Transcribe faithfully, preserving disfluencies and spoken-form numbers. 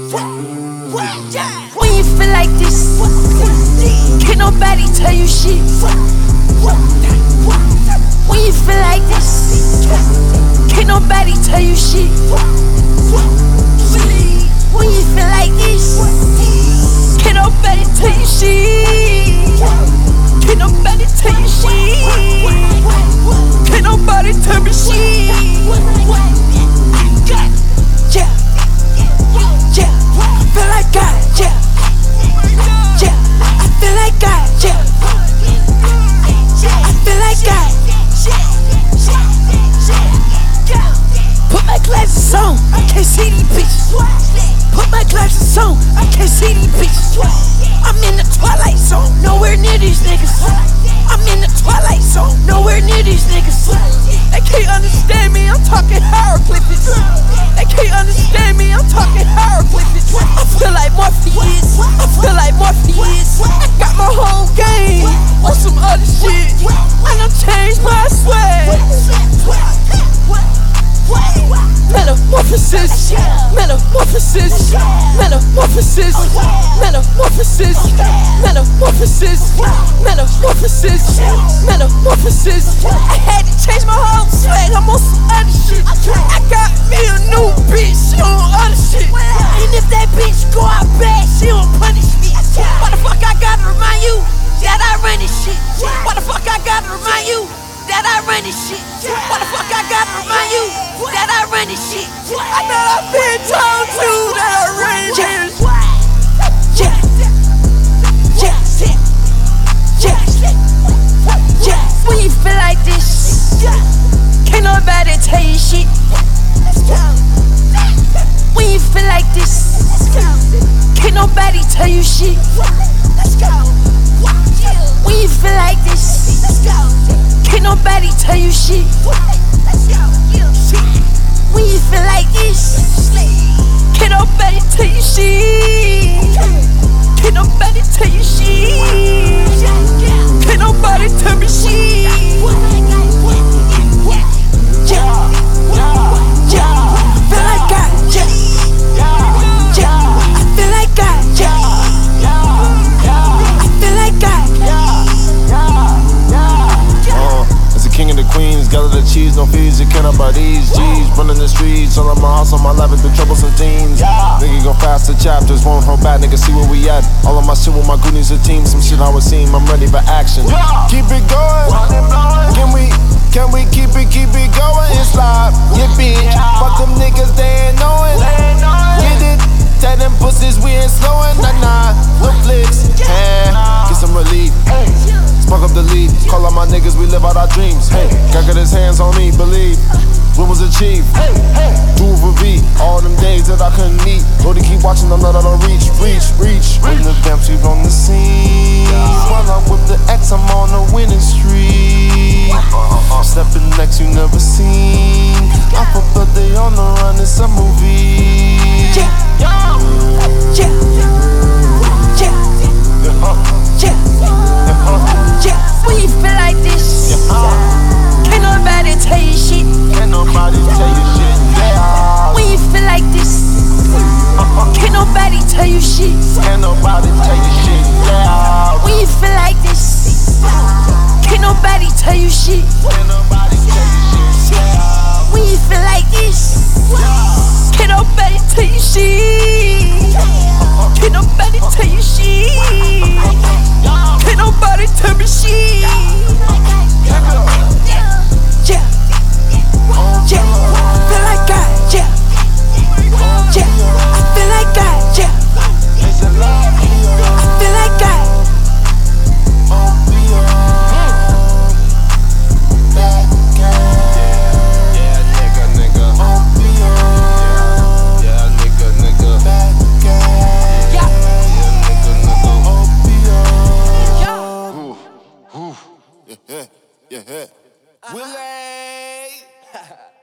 When you feel like this, can't nobody tell you shit. When you feel like this, can't nobody tell you shit. When you feel like this, can't nobody tell you shit. Can't nobody tell you shit. Can't nobody tell me shit. Yeah, yeah, yeah. I feel like God, yeah, yeah. I feel like God, yeah. I feel like God. Put my glasses on, I can't see these bitches. Put my glasses on, I can't see these bitches. I'm in the twilight zone, nowhere near these niggas. I'm in the twilight zone, nowhere near these niggas. They can't understand me, I'm talking hieroglyphics. They can't understand me, I'm talking hieroglyphics. I feel like Morpheus, I feel like Morpheus. I got my whole game on some other shit, and I'm changed my swag. Metamorphosis, metamorphosis, metamorphosis, metamorphosis, metamorphosis, metamorphosis, metamorphosis. I had to change my whole swag, I'm on some other shit. I got me a new bitch, she on other shit. And if that bitch go out bad, she don't punish me. Why the fuck I gotta remind you that I run this shit? Why the fuck I gotta remind you that I run this shit? Why the fuck I gotta remind you that I run this shit? I know I've been told you that I run this shit. Yeah, yeah, yeah, yeah. When you feel like this, can't nobody tell you shit. When you feel like this, can't nobody tell you shit. When you feel like this, can't nobody tell you shit. When you feel like this, can't nobody tell you shit. Can't nobody tell you shit. Can't nobody tell me shit. Yeah, yeah, I feel like God, yeah, yeah, I feel like God, yeah, I feel like God. King of the queens, gather the cheese, no fees, you cannot buy these G's. Running the streets, all of my house, on my life with the troublesome teens. Nigga go faster chapters, won't hold back, nigga see where we at. All of my shit with my goonies a team, some shit I was seeing, I'm ready for action. Keep it going, can we, can we keep it, keep it going? It's live, yeah bitch, fuck them niggas, they ain't knowing. Get it, tell them pussies we ain't slowing, nah nah, no flicks, yeah, get some relief. Smoke up the lead, call out my niggas, we live out our dreams. Hey, God got his hands on me, believe. What was achieved? Do it for V. All them days that I couldn't eat. Go to keep watching, I'm not out of reach, reach, reach. When the vamps, we on the scene. While I'm with the X, I'm on a winning streak. Stepping next, you never seen. I for birthday on the run, it's a movie. Yeah, yeah, yeah, yeah, yeah. Yeah, when you feel like this, can't nobody tell you shit. Can't nobody tell you shit, yeah. When you feel like this, can't nobody tell you shit. Can't nobody tell you shit, yeah. When you feel like this, can't nobody tell you shit. Can't nobody tell you shit, yeah. When you feel like this, can't nobody tell you shit. Can't nobody tell you shit. Can't nobody tell me shit. Yeah, yeah, I feel like God, yeah, yeah, I feel like God, yeah, I feel like God. Yeah, nigga, nigga. Yeah, nigga, nigga. Yeah, Yeah, yeah, yeah. Willie!